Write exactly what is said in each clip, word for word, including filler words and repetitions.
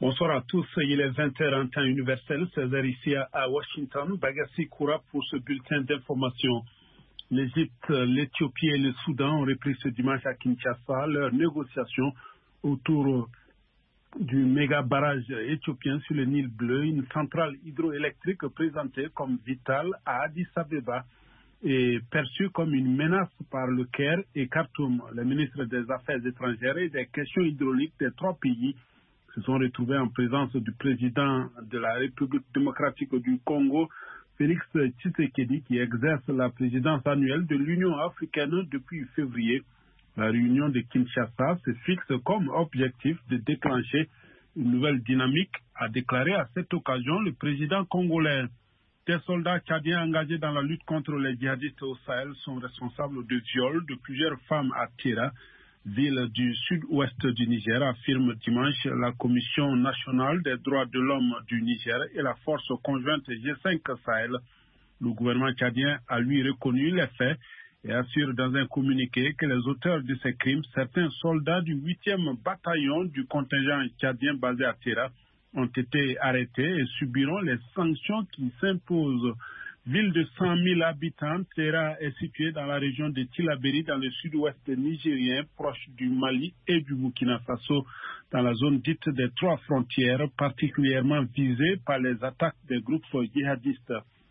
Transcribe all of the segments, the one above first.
Bonsoir à tous, il est vingt heures en temps universel, seize heures ici à Washington. Bagassi Koura pour ce bulletin d'information. L'Égypte, l'Éthiopie et le Soudan ont repris ce dimanche à Kinshasa leurs négociations autour du méga barrage éthiopien sur le Nil Bleu, une centrale hydroélectrique présentée comme vitale à Addis Abeba et perçue comme une menace par le Caire et Khartoum. Les ministres des Affaires étrangères et des questions hydrauliques des trois pays se sont retrouvés en présence du président de la République démocratique du Congo, Félix Tshisekedi, qui exerce la présidence annuelle de l'Union africaine depuis février. La réunion de Kinshasa se fixe comme objectif de déclencher une nouvelle dynamique, a déclaré à cette occasion le président congolais. Des soldats tchadiens engagés dans la lutte contre les djihadistes au Sahel sont responsables de viols de plusieurs femmes à Tira, ville du sud-ouest du Niger, affirme dimanche la Commission nationale des droits de l'homme du Niger et la force conjointe G cinq Sahel. Le gouvernement tchadien a lui reconnu les faits et assure dans un communiqué que les auteurs de ces crimes, certains soldats du huitième bataillon du contingent tchadien basé à Tira, ont été arrêtés et subiront les sanctions qui s'imposent. Ville de cent mille habitants, Tera est située dans la région de Tillabéri, dans le sud-ouest nigérien, proche du Mali et du Burkina Faso, dans la zone dite des trois frontières, particulièrement visée par les attaques des groupes djihadistes.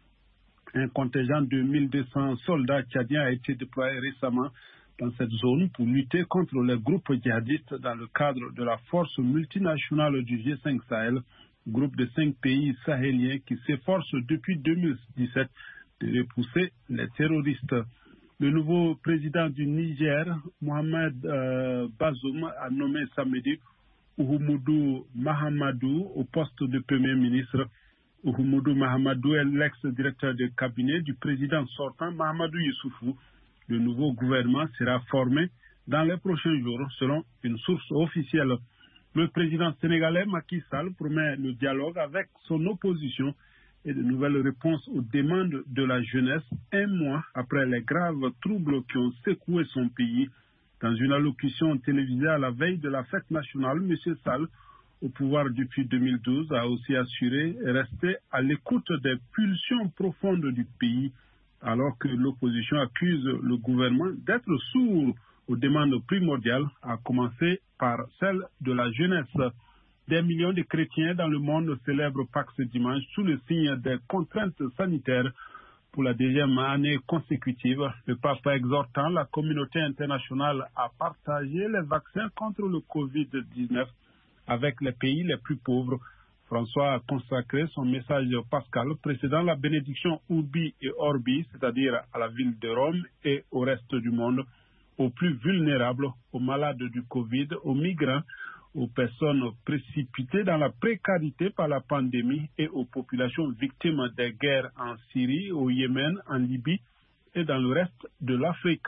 Un contingent de mille deux cents soldats tchadiens a été déployé récemment dans cette zone pour lutter contre les groupes djihadistes dans le cadre de la force multinationale du G cinq Sahel, groupe de cinq pays sahéliens qui s'efforce depuis deux mille dix-sept de repousser les terroristes. Le nouveau président du Niger, Mohamed euh, Bazoum, a nommé samedi Uhumudu Mahamadou au poste de Premier ministre. Uhumudu Mahamadou est l'ex-directeur de cabinet du président sortant Mahamadou Youssoufou. Le nouveau gouvernement sera formé dans les prochains jours, selon une source officielle. Le président sénégalais Macky Sall promet le dialogue avec son opposition et de nouvelles réponses aux demandes de la jeunesse un mois après les graves troubles qui ont secoué son pays. Dans une allocution télévisée à la veille de la fête nationale, M. Sall, au pouvoir depuis deux mille douze, a aussi assuré rester à l'écoute des pulsions profondes du pays, alors que l'opposition accuse le gouvernement d'être sourd aux demandes primordiales, à commencer par celle de la jeunesse. Des millions de chrétiens dans le monde célèbrent Pâques ce dimanche sous le signe des contraintes sanitaires pour la deuxième année consécutive. Le pape exhortant la communauté internationale à partager les vaccins contre le covid dix-neuf avec les pays les plus pauvres. François a consacré son message pascal précédant la bénédiction Urbi et Orbi, c'est-à-dire à la ville de Rome et au reste du monde, aux plus vulnérables, aux malades du Covid, aux migrants, aux personnes précipitées dans la précarité par la pandémie et aux populations victimes des guerres en Syrie, au Yémen, en Libye et dans le reste de l'Afrique.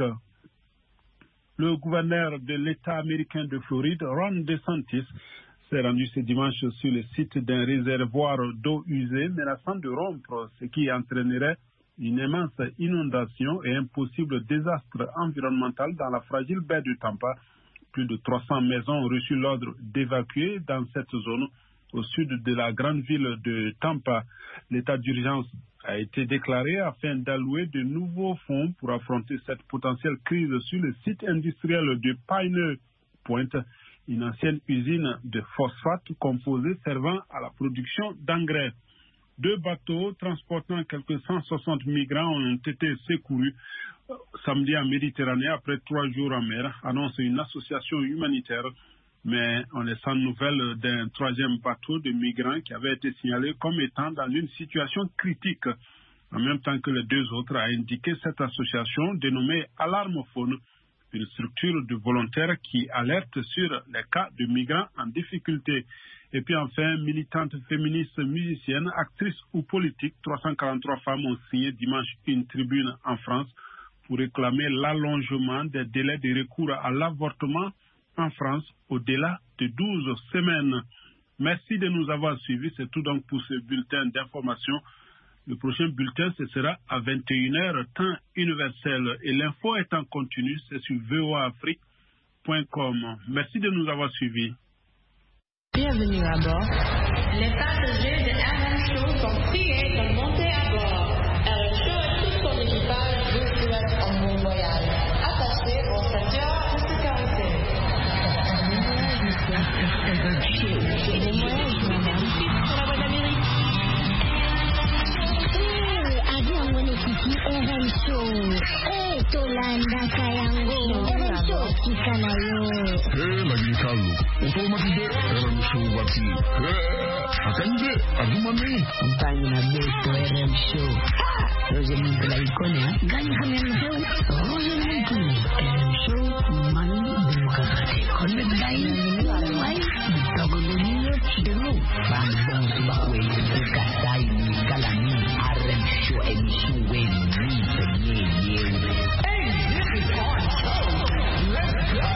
Le gouverneur de l'État américain de Floride, Ron DeSantis, s'est rendu ce dimanche sur le site d'un réservoir d'eau usée menaçant de rompre, ce qui entraînerait une immense inondation et un possible désastre environnemental dans la fragile baie de Tampa. Plus de trois cents maisons ont reçu l'ordre d'évacuer dans cette zone au sud de la grande ville de Tampa. L'état d'urgence a été déclaré afin d'allouer de nouveaux fonds pour affronter cette potentielle crise sur le site industriel de Pine Point, une ancienne usine de phosphate composée servant à la production d'engrais. Deux bateaux transportant quelques cent soixante migrants ont été secourus samedi en Méditerranée après trois jours en mer, annonce une association humanitaire. Mais on est sans nouvelles d'un troisième bateau de migrants qui avait été signalé comme étant dans une situation critique, en même temps que les deux autres, a indiqué cette association dénommée Alarmophone, une structure de volontaires qui alerte sur les cas de migrants en difficulté. Et puis enfin, militante féministe, musicienne, actrice ou politique, trois cent quarante-trois femmes ont signé dimanche une tribune en France pour réclamer l'allongement des délais de recours à l'avortement en France au-delà de douze semaines. Merci de nous avoir suivis. C'est tout donc pour ce bulletin d'information. Le prochain bulletin, ce sera à vingt et une heures, temps universel. Et l'info est en continu, c'est sur v o a afrique point com. Merci de nous avoir suivis. Bienvenue à bord. Les passagers de R M Show sont priés de monter à bord. R M Show et tout son équipage vous souhaitent un bon voyage. Attachez vos ceintures de sécurité. R M Show. C'est bon voyage, madame. Pour la voix d'Amérique. Eh, avion mwenyekiti R M Show. Eh, Tolanda Kayango. R M Show kikanayo. Eh, lagi kalu. Automatisé R M Show bati. Eh, akanje, adumani. Compagnie na beto R M Show. Roger Muntu la ikone, ha? Gani kami R M Show? Roger Muntu. R M Show, mani bukakate. Konde dai, wai, bitago dunia, dulu. Bambang subakwe, bukatai, kalani, R M Show, emission weni, penye, yewe. Hey, this is our show. Let's go.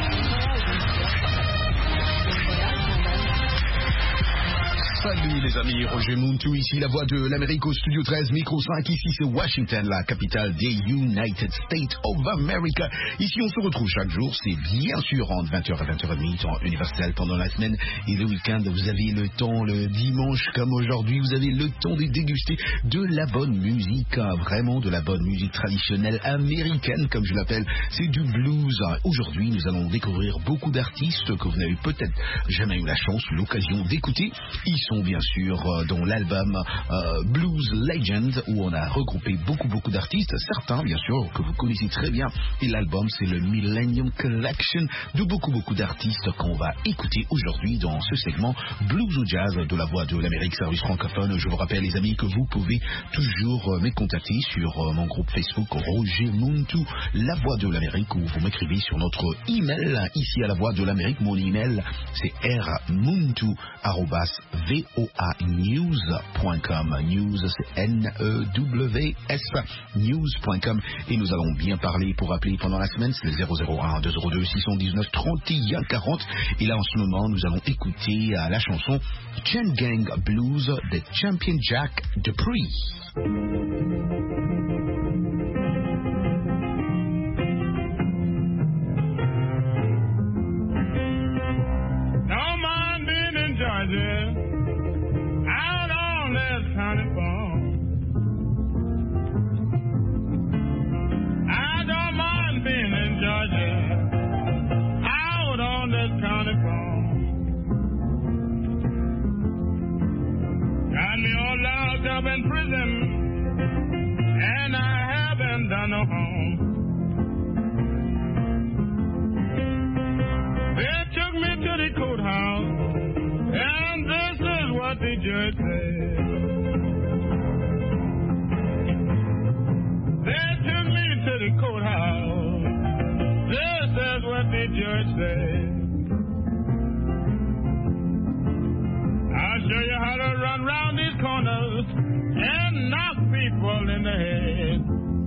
Salut les amis, Roger Muntu ici, la voix de l'Amérique au studio treize, micro cinq, ici c'est Washington, la capitale des United States of America. Ici on se retrouve chaque jour, c'est bien sûr entre vingt heures et vingt heures trente, temps universel pendant la semaine et le week-end. Vous avez le temps, le dimanche comme aujourd'hui, vous avez le temps de déguster de la bonne musique, vraiment de la bonne musique traditionnelle américaine comme je l'appelle, c'est du blues. Aujourd'hui nous allons découvrir beaucoup d'artistes que vous n'avez peut-être jamais eu la chance ou l'occasion d'écouter. Ils sont bien sûr euh, dans l'album euh, Blues Legend où on a regroupé beaucoup beaucoup d'artistes, certains bien sûr que vous connaissez très bien, et l'album c'est le Millennium Collection de beaucoup beaucoup d'artistes qu'on va écouter aujourd'hui dans ce segment Blues ou Jazz de la voix de l'Amérique service francophone. Je vous rappelle les amis que vous pouvez toujours euh, me contacter sur euh, mon groupe Facebook Roger Muntu, la voix de l'Amérique, ou vous m'écrivez sur notre email ici à la voix de l'Amérique. Mon email c'est rmuntu arobase v o a news point com. News, c'est N E W S, news point com. Et nous allons bien parler pour appeler pendant la semaine, c'est le zéro zéro un deux zéro deux six un neuf trente et un quarante. Et là, en ce moment, nous allons écouter euh, la chanson Chain Gang Blues de Champion Jack Dupree. Don't mind being in Georgia. Out on this county farm. I don't mind being in Georgia. Out on this county farm. Got me all locked up in prison, and I haven't done no harm. They took me to the courthouse, and this is what the judge said. They took me to the courthouse. This is what the judge said. I'll show you how to run round these corners and knock people in the head.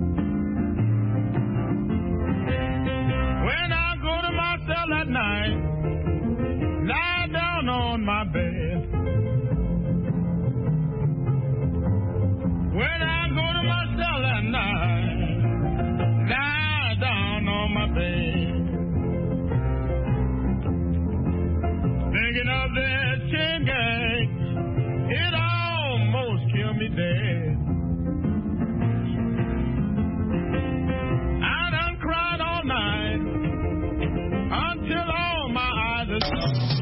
When I go to my cell at night, lie down on my bed. When I go to my cell at night, lie down on my bed. Thinking of that chain gang, it almost killed me dead. I done cried all night until all my eyes are...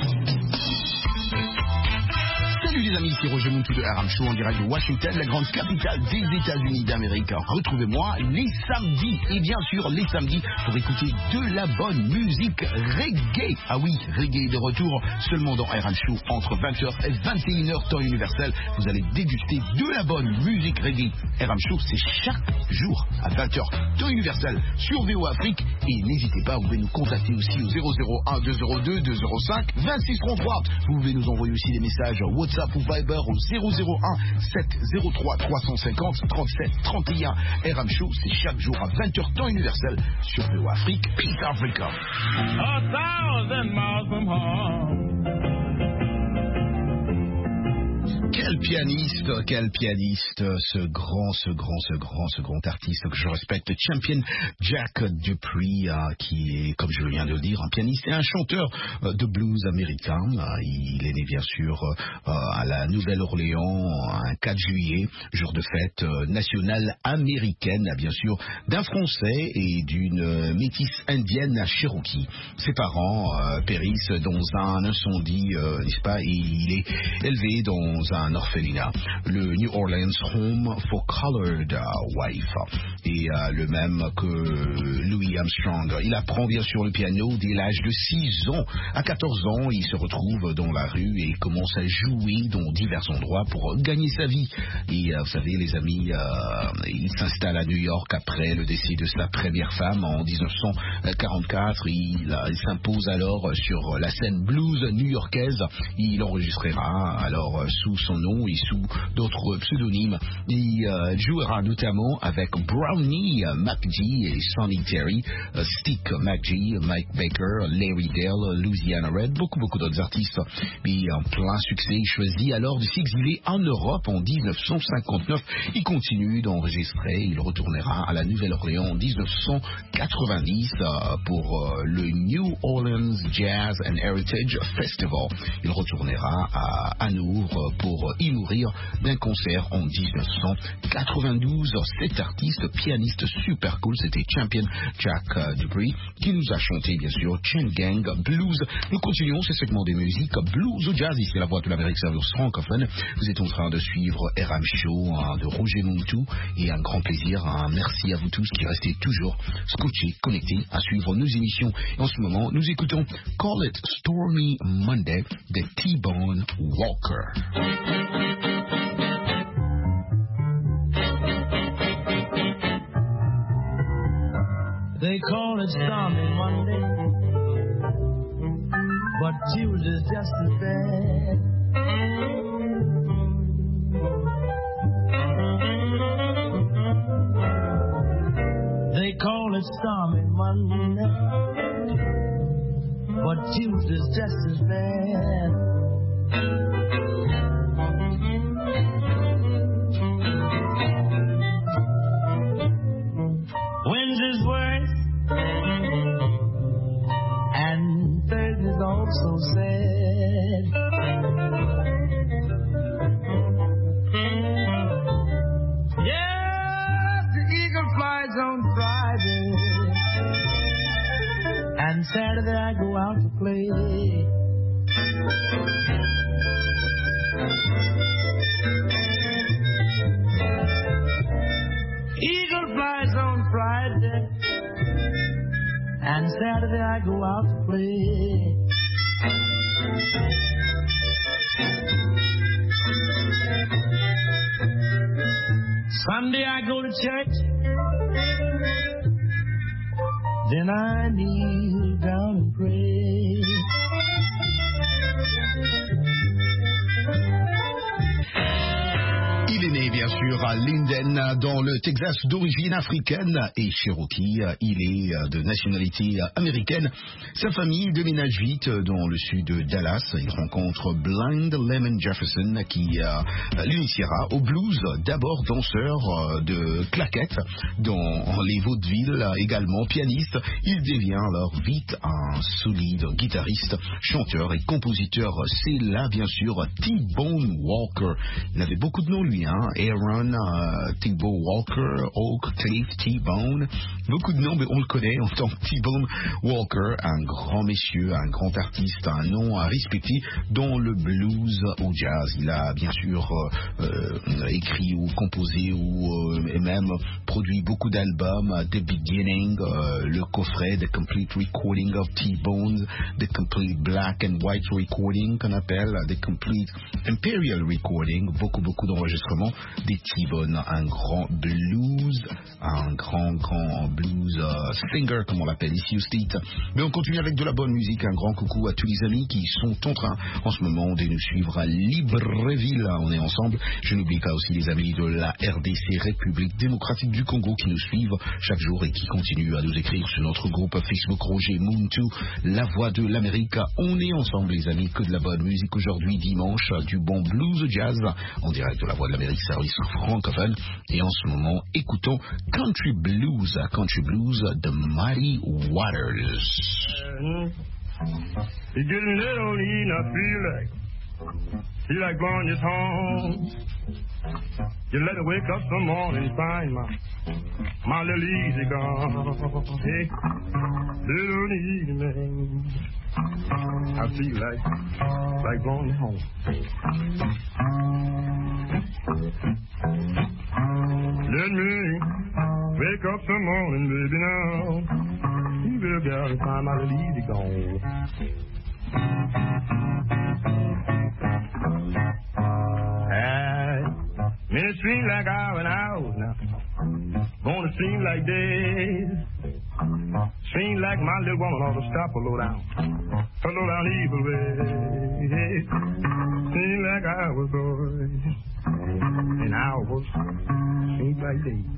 Salut les amis, c'est Roger Muntu de R M Show en direct de Washington, la grande capitale des États-Unis d'Amérique. Retrouvez-moi les samedis, et bien sûr les samedis, pour écouter de la bonne musique reggae. Ah oui, reggae de retour seulement dans R M Show entre vingt heures et vingt et une heures temps universel. Vous allez déguster de la bonne musique reggae. R M Show, c'est chaque jour à vingt heures temps universel sur V O Afrique. Et n'hésitez pas, vous pouvez nous contacter aussi au zéro zéro un deux zéro deux deux zéro cinq vingt-six trente-trois. Vous pouvez nous envoyer aussi des messages WhatsApp ou Viber au zéro zéro un sept zéro trois trois cent cinquante trente-sept trente et un. R M Show, c'est chaque jour à vingt heures temps universel sur V O Afrique. Peace Africa. A thousand miles from home. Quel pianiste, quel pianiste, ce grand, ce grand, ce grand, ce grand artiste que je respecte, Champion Jack Dupree, euh, qui est, comme je viens de le dire, un pianiste et un chanteur euh, de blues américain. Euh, il est né bien sûr euh, à la Nouvelle-Orléans un quatre juillet, jour de fête euh, nationale américaine, bien sûr, d'un Français et d'une euh, métisse indienne à Cherokee. Ses parents euh, périssent dans un incendie, euh, n'est-ce pas, et il est élevé dans un un orphelinat, le New Orleans Home for Colored Wife, et euh, le même que Louis Armstrong. Il apprend bien sûr le piano dès l'âge de six ans. À quatorze ans, il se retrouve dans la rue et commence à jouer dans divers endroits pour gagner sa vie. Et euh, vous savez les amis, euh, il s'installe à New York après le décès de sa première femme en dix-neuf cent quarante-quatre. Il, euh, il s'impose alors sur la scène blues new-yorkaise. Il enregistrera alors sous son nom et sous d'autres pseudonymes. Il euh, jouera notamment avec Brownie McGee et Sonny Terry, uh, Stick McGee, Mike Baker, Larry Dale, Louisiana Red, beaucoup beaucoup d'autres artistes. Mais en plein succès, il choisit alors de s'exiler en Europe en dix-neuf cent cinquante-neuf. Il continue d'enregistrer. Il retournera à la Nouvelle-Orléans en dix-neuf cent quatre-vingt-dix uh, pour uh, le New Orleans Jazz and Heritage Festival. Il retournera à Hanovre pour y mourir d'un concert en dix-neuf cent quatre-vingt-douze. Cet artiste, pianiste super cool, c'était Champion Jack Dupree qui nous a chanté bien sûr Chain Gang Blues. Nous continuons ce segment des musiques blues ou jazz. Ici la voix de l'Amérique service francophone. Vous êtes en train de suivre R M Show hein, de Roger Montou et un grand plaisir. Hein. Merci à vous tous qui restez toujours scotchés, connectés à suivre nos émissions. Et en ce moment, nous écoutons Call It Stormy Monday de T-Bone Walker. They call it stormy Monday, but Tuesday's just as bad. They call it stormy Monday, but Tuesday's just as bad. Wednesday's worse, and Thursday's also sad. Yes, the eagle flies on Friday, and Saturday I go out to play. Eagle flies on Friday, and Saturday I go out to play. Sunday I go to church, then I kneel down and pray. Il est né bien sûr à Linden dans le Texas d'origine africaine et Cherokee. Il est de nationalité américaine. Sa famille déménage vite dans le sud de Dallas. Il rencontre Blind Lemon Jefferson qui euh, l'initiera au blues, d'abord danseur de claquettes dans les vaudevilles, également pianiste. Il devient alors vite un solide guitariste, chanteur et compositeur. C'est là bien sûr T-Bone Walker. Il avait beaucoup de noms lui, hein. Aaron, uh, T-Bone Walker, Oak, Cliff, T-Bone, beaucoup de noms, mais on le connaît en tant que T-Bone Walker, un grand monsieur, un grand artiste, un nom à respecter dans le blues au jazz. Il a bien sûr euh, euh, écrit ou composé ou euh, et même produit beaucoup d'albums, The Beginning, euh, le coffret The Complete Recording of T-Bone, The Complete Black and White Recording qu'on appelle The Complete Imperial Recording, beaucoup beaucoup d'enregistrements des T-Bone. Bonne, un grand blues, un grand, grand blues uh, singer, comme on l'appelle ici au State. Mais on continue avec de la bonne musique. Un grand coucou à tous les amis qui sont en train, en ce moment, de nous suivre à Libreville. On est ensemble. Je n'oublie pas aussi les amis de la R D C, République démocratique du Congo, qui nous suivent chaque jour et qui continuent à nous écrire sur notre groupe Facebook Roger Moon deux, La Voix de l'Amérique. On est ensemble les amis, que de la bonne musique aujourd'hui, dimanche, du bon blues jazz, en direct de La Voix de l'Amérique, service francophone. Et en ce moment, écoutons Country Blues, Country Blues de Muddy Waters. It's getting little, and I feel like, feel like going just home. You let me wake up some morning and find my, my little easy gone. Hey, little easy man, I feel like, like going home. Let me wake up some morning, baby, now. You will get out and find my little easy gone. Hey, it seems like hours and hours now. Gonna seem like days. Seems like my little woman ought to stop a low down. A low down evil way. Seems like hours, boy. And hours seems like days.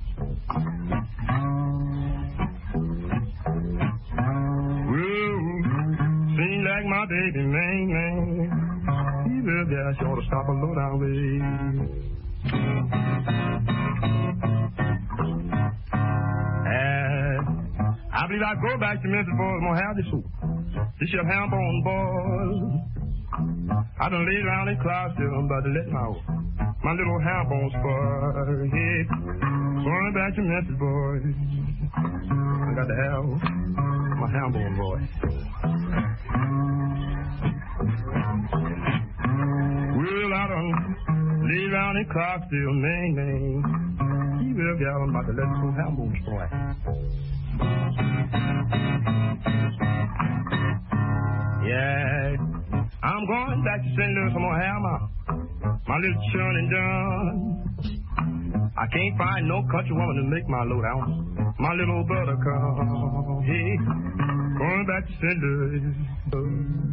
Seems like my baby, man, man. He will get sure to stop a low down way. And I believe I'll go back to Memphis, boys. I'm gonna have this soup. This your ham bone, boys. I done laid around in Clarksville, I'm about to let my, my little ham bone spoil. Yeah. Going back to Memphis, boys. I got to have my ham bone, boy. Well, I done laid around in Clarksville, man, man. He will get on about to let some ham bone spoil. Yeah, I'm going back to Saint Louis. I'm gonna have my, my little churning done. I can't find no country woman to make my load out. My little buttercup. Hey, going back to Saint Louis.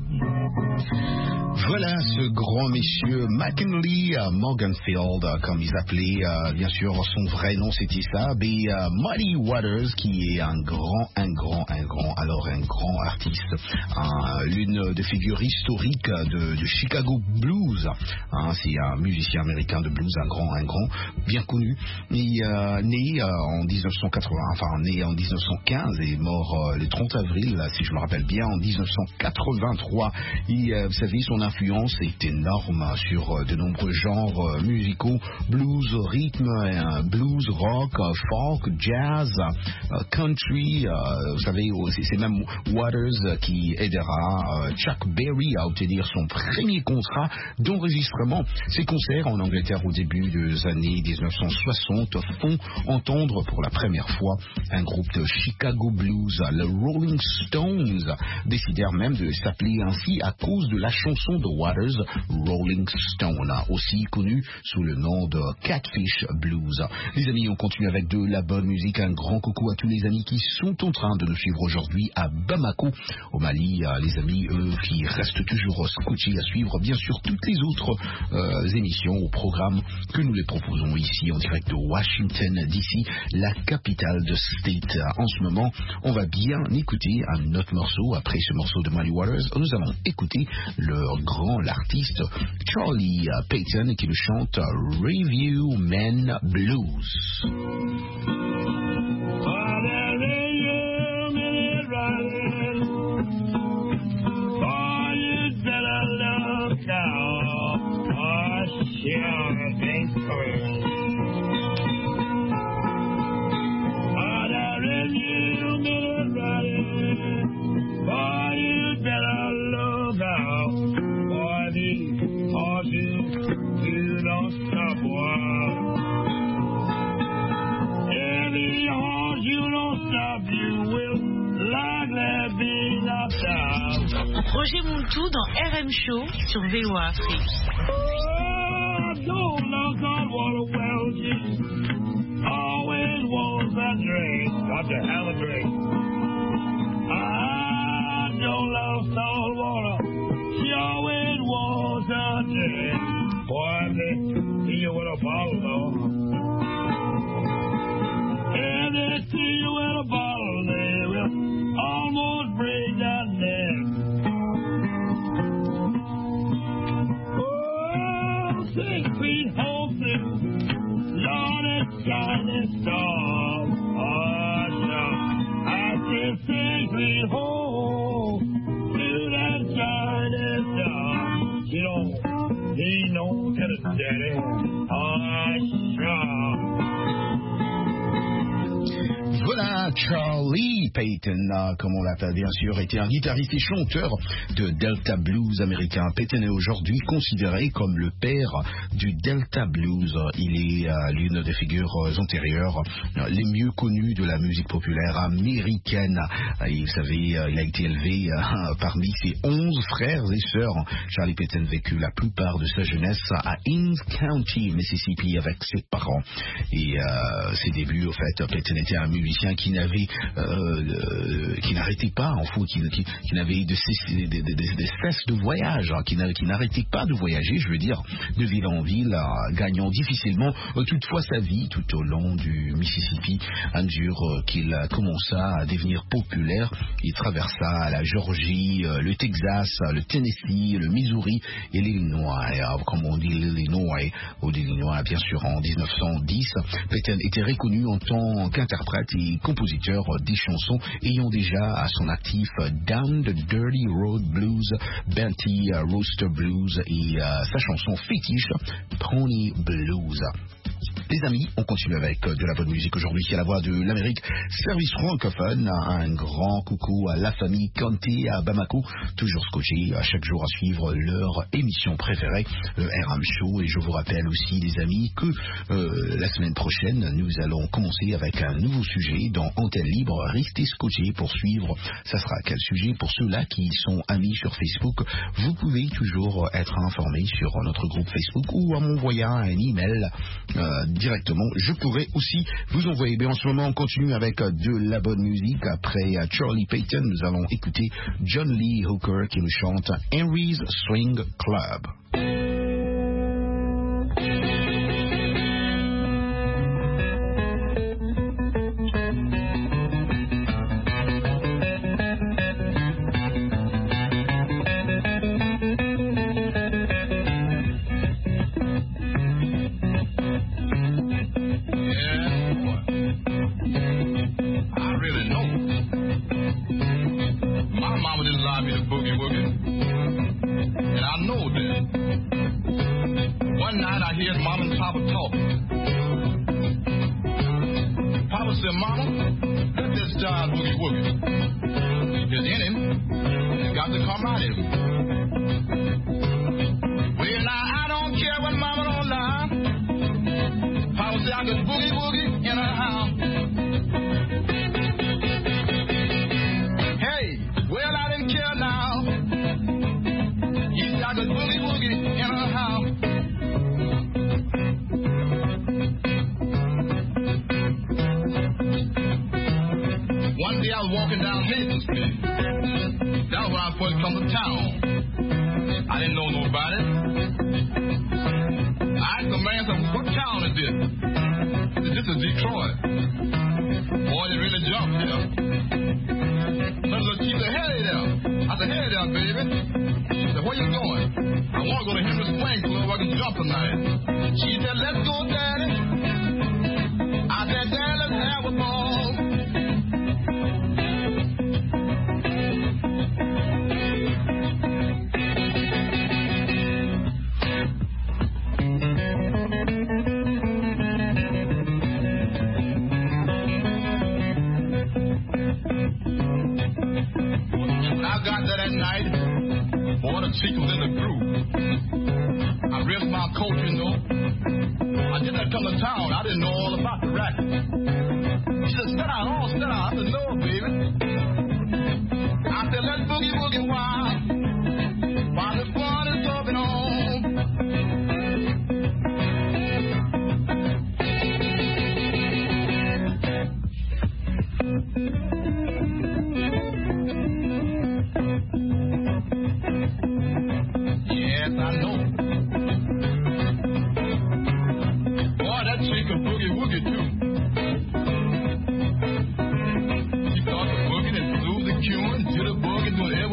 Voilà ce grand monsieur McKinley Morganfield, comme ils appelaient, euh, bien sûr, son vrai nom c'était ça, mais euh, Muddy Waters, qui est un grand, un grand, un grand, alors un grand artiste, un, l'une des figures historiques de, de Chicago Blues. Hein, c'est un musicien américain de blues, un grand, un grand, bien connu, et, euh, né euh, en dix-neuf cent quatre-vingts, enfin né en dix-neuf cent quinze et mort euh, le trente avril, si je me rappelle bien, en dix-neuf cent quatre-vingt-trois. Et euh, vous savez, son influence est énorme sur euh, de nombreux genres euh, musicaux, blues, rythme, euh, blues, rock, euh, folk, jazz, euh, country. Euh, vous savez, c'est, c'est même Waters qui aidera euh, Chuck Berry à obtenir son premier contrat d'enregistrement. Ses concerts en Angleterre au début des années dix-neuf cent soixante font entendre pour la première fois un groupe de Chicago Blues, le Rolling Stones, décidèrent même de s'appeler ainsi à cause de la chanson de Waters, Rolling Stone, aussi connue sous le nom de Catfish Blues. Les amis, on continue avec de la bonne musique. Un grand coucou à tous les amis qui sont en train de nous suivre aujourd'hui à Bamako, au Mali. Les amis, eux, qui restent toujours scotchés à suivre, bien sûr, toutes les autres euh, émissions au programme que nous les proposons ici en direct de Washington D C, la capitale de State. En ce moment, on va bien écouter un autre morceau. Après ce morceau de Muddy Waters, nous allons écouter le grand, l'artiste Charlie Payton qui le chante Review Men Blues. Roger Mountou dans R M Show sur V O A Afrique. cold, long cold water well, she always was a drink. Got to have a drink. I don't love salt water. She always was a drink. Boy, I see you with a bottle, though. And they see you with a bottle, they will almost break that neck. Oh, six feet homesick, Lord, it's shining stars. Oh, sure. I said six feet home to that shining star. She don't need no tennis daddy. Oh, sure. Voilà, Charlie Payton, comme on l'appelle bien sûr, était un guitariste et chanteur de Delta Blues américain. Payton est aujourd'hui considéré comme le père du Delta Blues. Il est euh, l'une des figures antérieures euh, les mieux connues de la musique populaire américaine. Et vous savez, euh, il a été élevé euh, parmi ses onze frères et sœurs. Charlie Payton vécut la plupart de sa jeunesse à Hinds County, Mississippi, avec ses parents. Et euh, ses débuts, au fait, Payton était un musicien qui n'avait, euh, euh, qui n'arrêtait pas, en fait, qui, qui, qui n'avait de cesse de, de, de, de, cesse de voyage, hein, qui, qui n'arrêtait pas de voyager, je veux dire, de ville en ville, euh, gagnant difficilement euh, toutefois sa vie tout au long du Mississippi. À mesure euh, qu'il commença à devenir populaire, il traversa la Géorgie, euh, le Texas, le Tennessee, le Missouri et l'Illinois. Euh, comme on dit l'Illinois ou l'Illinois, bien sûr, en dix-neuf cent dix, Payton était reconnu en tant qu'interprète et compositeur des chansons ayant déjà à son actif Down the Dirty Road Blues, Benty uh, Rooster Blues et uh, sa chanson fétiche Pony Blues. Les amis, on continue avec de la bonne musique aujourd'hui à la voix de l'Amérique, service francophone. Un grand coucou à la famille Conté à Bamako, toujours scotché à chaque jour à suivre leur émission préférée, le R M Show. Et je vous rappelle aussi, les amis, que euh, la semaine prochaine, nous allons commencer avec un nouveau sujet dans Antenne Libre. Restez scotché pour suivre. Ça sera quel sujet? Pour ceux-là qui sont amis sur Facebook, vous pouvez toujours être informés sur notre groupe Facebook ou en m'envoyant un email euh, directement. Je pourrais aussi vous envoyer. Mais en ce moment, on continue avec de la bonne musique. Après Charlie Payton, nous allons écouter John Lee Hooker qui nous chante Henry's Swing Club.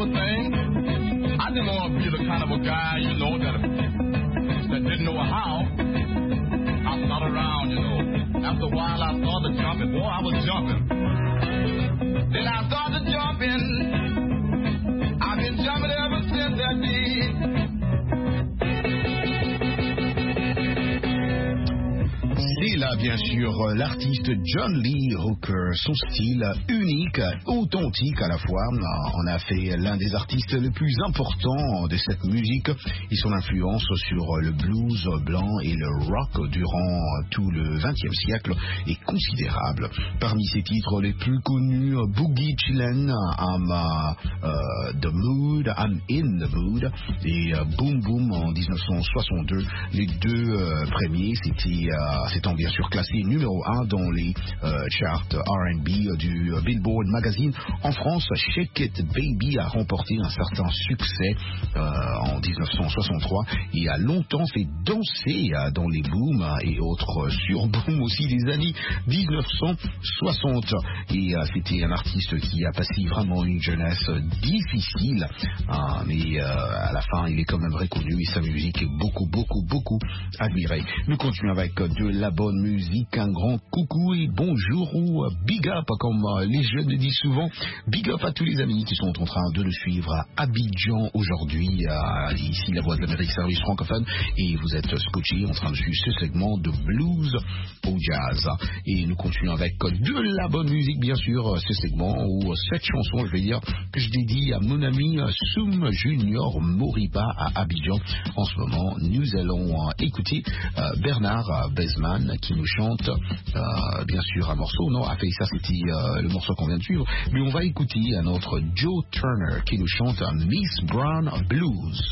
of thing. I didn't want to be the kind of a guy, you know, that, that didn't know how. I started around, you know. After a while, I started jumping. Boy, I was jumping. Then I started jumping. I've been jumping ever since that day. Et là, bien sûr, l'artiste John Lee Hooker, son style unique, authentique à la fois, en a fait l'un des artistes les plus importants de cette musique et son influence sur le blues blanc et le rock durant tout le vingtième siècle est considérable. Parmi ses titres les plus connus, Boogie Chillin', I'm uh, The Mood, I'm In The Mood et uh, Boom Boom en dix-neuf cent soixante-deux, les deux uh, premiers, c'était uh, s'étant bien sûr classé numéro un dans les euh, charts R and B du Billboard Magazine. En France, Shake It Baby a remporté un certain succès euh, en dix-neuf cent soixante-trois et a longtemps fait danser euh, dans les booms et autres sur-booms aussi des années dix-neuf cent soixante. Et euh, c'était un artiste qui a passé vraiment une jeunesse difficile, hein, mais euh, à la fin il est quand même reconnu et sa musique est beaucoup beaucoup beaucoup admirée. Nous continuons avec de la bonne musique, un grand coucou et bonjour ou big up comme les jeunes le disent souvent. Big up à tous les amis qui sont en train de nous suivre à Abidjan aujourd'hui, à, ici la Voix de l'Amérique service francophone, et vous êtes scotchés en train de suivre ce segment de blues au jazz. Et nous continuons avec de la bonne musique bien sûr, ce segment où cette chanson, je vais dire, que je dédie à mon ami Soum Junior Moriba à Abidjan. En ce moment, nous allons écouter euh, Bernard Bezman qui nous chante euh, bien sûr un morceau, non, a fait ça c'était euh, le morceau qu'on vient de suivre, mais on va écouter un autre Joe Turner qui nous chante Miss Brown Blues.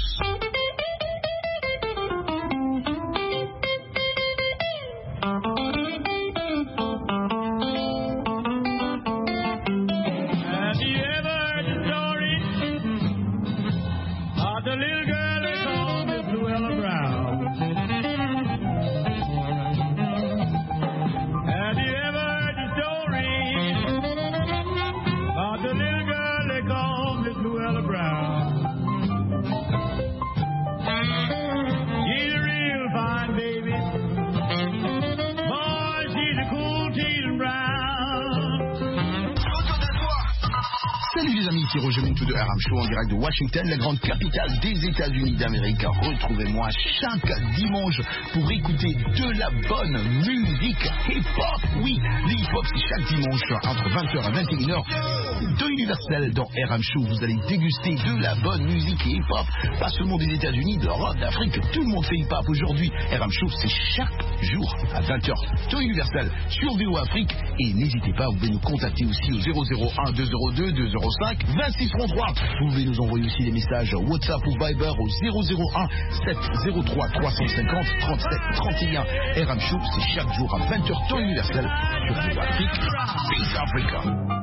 C'est Roger Montou de R M Show en direct de Washington, la grande capitale des États-Unis d'Amérique. Retrouvez-moi chaque dimanche pour écouter de la bonne musique hip-hop. Oui, le hip-hop c'est chaque dimanche entre vingt heures et vingt et une heures de Universel dans R M Show. Vous allez déguster de la bonne musique hip-hop, pas seulement des États-Unis, d'Europe, d'Afrique. Tout le monde fait hip-hop aujourd'hui. R M Show c'est chaque jour à vingt heures de Universel sur V O Afrique. Et n'hésitez pas, vous pouvez nous contacter aussi au zéro zéro un deux zéro deux deux zéro cinq vingt-six trente-trois. Vous pouvez nous envoyer aussi des messages WhatsApp ou Viber au zéro zéro un sept zéro trois trois cent cinquante trente-sept trente et un. R M Show, c'est chaque jour à vingt heures temps universel sur Radio Afrique. Peace Africa.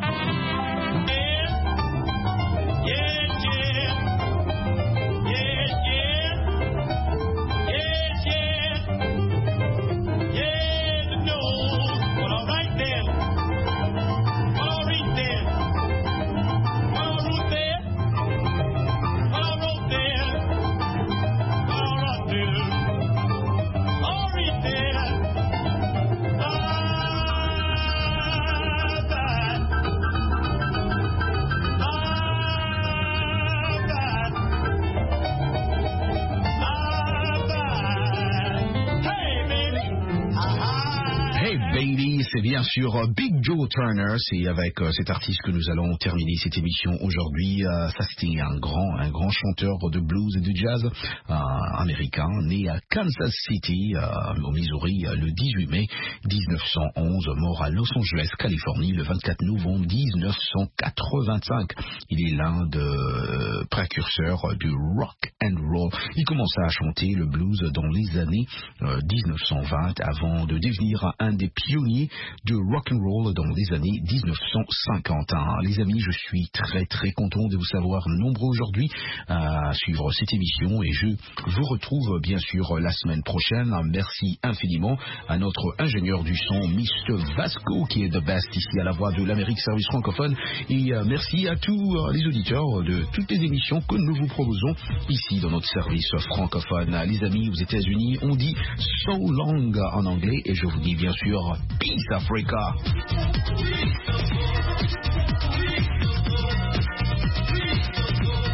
C'est bien sûr Big Joe Turner, c'est avec euh, cet artiste que nous allons terminer cette émission aujourd'hui. Euh, ça c'était un grand, un grand chanteur de blues et de jazz euh, américain, né à Kansas City, euh, au Missouri, le dix-huit mai dix-neuf cent onze, mort à Los Angeles, Californie, le vingt-quatre novembre dix-neuf cent quatre-vingt-cinq. Il est l'un des euh, précurseurs du rock and roll. Il commença à chanter le blues dans les années euh, dix-neuf cent vingt avant de devenir un des pionniers de rock and roll dans les années dix-neuf cent cinquante. Les amis, je suis très très content de vous savoir nombreux aujourd'hui à suivre cette émission et je vous retrouve bien sûr la semaine prochaine. Merci infiniment à notre ingénieur du son, mister Vasco, qui est the best ici à la Voix de l'Amérique Service francophone, et euh, merci à tous euh, les auditeurs de toutes les émissions que nous vous proposons ici dans notre service francophone. Les amis, aux États-Unis, on dit so long en anglais et je vous dis bien sûr peace Africa.